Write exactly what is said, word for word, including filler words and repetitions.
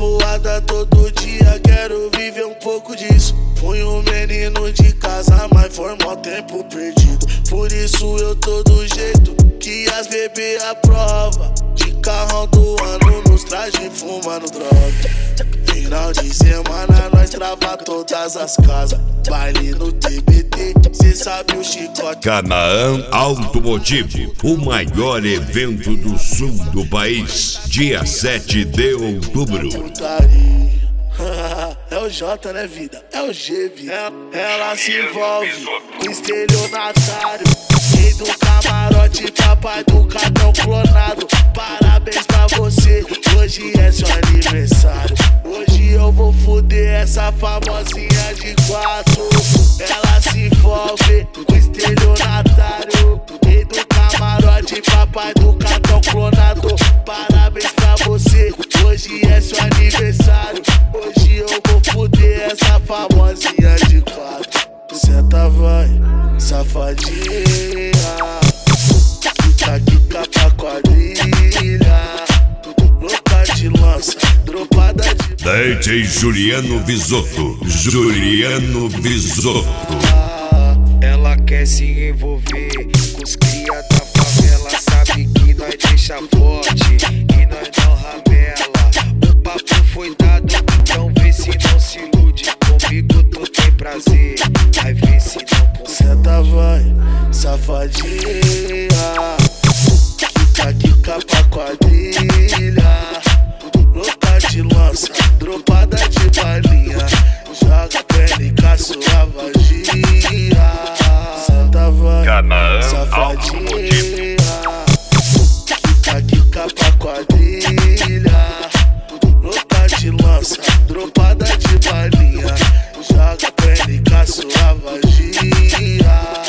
revoada todo dia, quero viver um pouco disso. Fui um menino de casa, mas foi mó tempo perdido. Por isso eu tô do jeito que as bebê aprova. De carrão do ano, nos traje fumando droga. Final de semana nós trava todas as casas. Baile no T B T, cê sabe o chicote. Canaã Automotivo, o maior evento do sul do país, dia sete de outubro. É o J, né, vida? É o G, vida. Ela se envolve com estelionatário. Rei do camarote, papai do cartão clonado. Parabéns pra você, hoje é seu aniversário. Hoje eu vou fuder essa famosinha de quatro. Ela se envolve com estelionatário. Rei do camarote, papai do cartão clonado. Parabéns pra você, hoje é seu aniversário. Hoje eu vou fuder essa famosinha de quatro. Senta vai, safadinha. Quica, quica pra quadrilha. Louca de lança, dropada de... D J Juliano Visotto, Juliano Visotto. Ela quer se envolver com os cria da favela. Sabe que nós deixa forte e nós não ramela. O papo foi dado, então vê se não se ilude. Comigo tu tem prazer, vai ver se não confunde. Senta vai, safadinha. Quica, quica pra quadrilha. Louca de lança, dropada de balinha. Joga pé e caça sua vagia. Senta vai, Canaã safadinha. Quica, quica pra quadrilha. Louca de lança, dropada de balinha. Joga pé e caça sua vagia.